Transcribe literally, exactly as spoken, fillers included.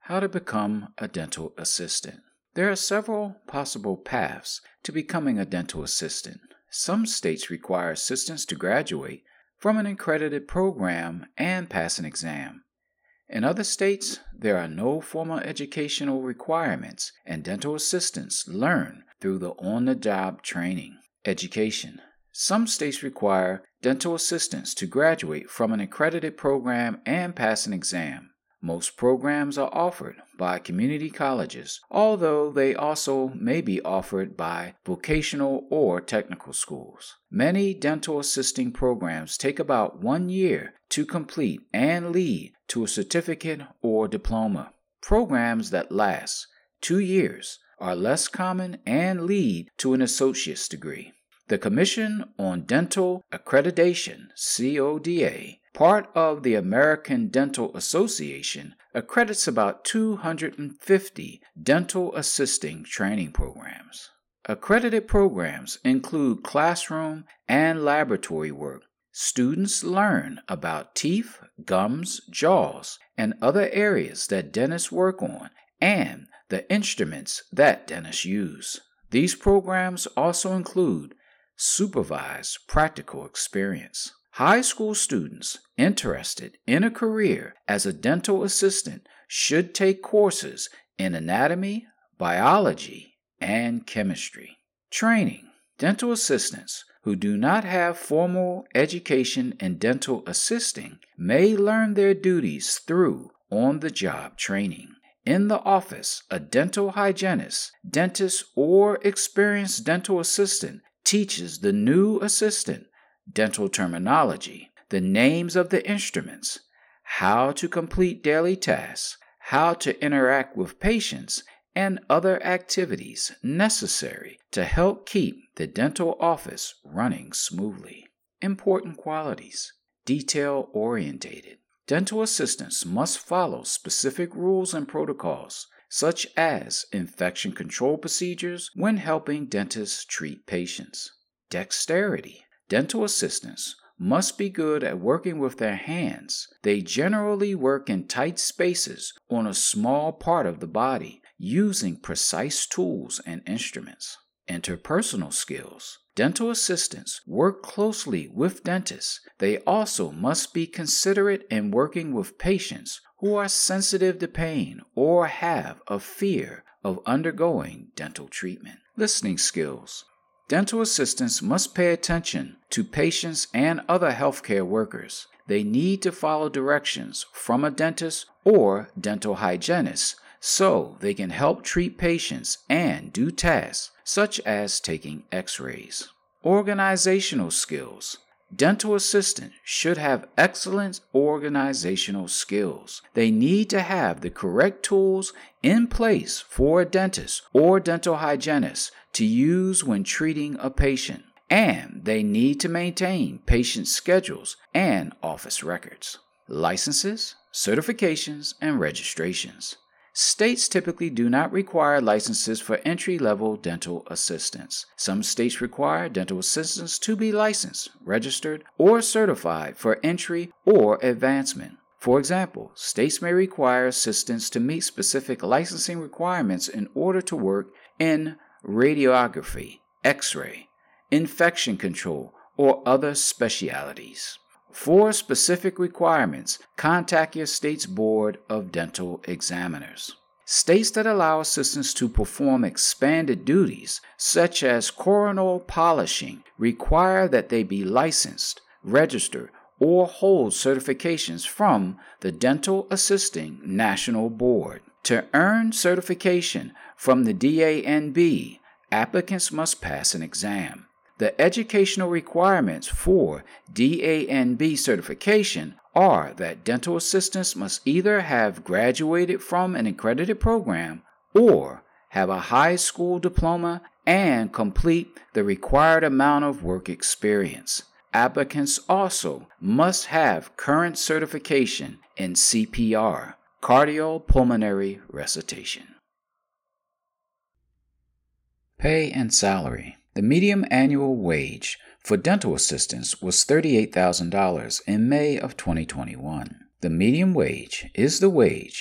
How to become a dental assistant. There are several possible paths to becoming a dental assistant. Some states require assistants to graduate from an accredited program and pass an exam. In other states, there are no formal educational requirements, and dental assistants learn through the on-the-job training. Education. Some states require dental assistants to graduate from an accredited program and pass an exam. Most programs are offered by community colleges, although they also may be offered by vocational or technical schools. Many dental assisting programs take about one year to complete and lead to a certificate or diploma. Programs that last two years are less common and lead to an associate's degree. The Commission on Dental Accreditation, C O D A, part of the American Dental Association, accredits about two hundred fifty dental assisting training programs. Accredited programs include classroom and laboratory work. Students learn about teeth, gums, jaws, and other areas that dentists work on, and the instruments that dentists use. These programs also include supervised practical experience. High school students interested in a career as a dental assistant should take courses in anatomy, biology, and chemistry. Training. Dental assistants who do not have formal education in dental assisting may learn their duties through on-the-job training. In the office, a dental hygienist, dentist, or experienced dental assistant teaches the new assistant dental terminology, the names of the instruments, how to complete daily tasks, how to interact with patients, and other activities necessary to help keep the dental office running smoothly. Important qualities. Detail-orientated. Dental assistants must follow specific rules and protocols, such as infection control procedures when helping dentists treat patients. Dexterity. Dental assistants must be good at working with their hands. They generally work in tight spaces on a small part of the body, using precise tools and instruments. Interpersonal skills. Dental assistants work closely with dentists. They also must be considerate in working with patients who are sensitive to pain or have a fear of undergoing dental treatment. Listening skills. Dental assistants must pay attention to patients and other healthcare workers. They need to follow directions from a dentist or dental hygienist so they can help treat patients and do tasks such as taking x-rays. Organizational skills. Dental assistants should have excellent organizational skills. They need to have the correct tools in place for a dentist or dental hygienist to use when treating a patient, and they need to maintain patient schedules and office records. Licenses, certifications, and registrations. States typically do not require licenses for entry-level dental assistants. Some states require dental assistants to be licensed, registered, or certified for entry or advancement. For example, states may require assistants to meet specific licensing requirements in order to work in radiography, x-ray, infection control, or other specialties. For specific requirements, contact your state's Board of Dental Examiners. States that allow assistants to perform expanded duties, such as coronal polishing, require that they be licensed, registered, or hold certifications from the Dental Assisting National Board. To earn certification from the D A N B, applicants must pass an exam. The educational requirements for D A N B certification are that dental assistants must either have graduated from an accredited program or have a high school diploma and complete the required amount of work experience. Applicants also must have current certification in C P R, cardiopulmonary resuscitation. Pay and salary. The median annual wage for dental assistants was thirty-eight thousand dollars in May of twenty twenty-one. The median wage is the wage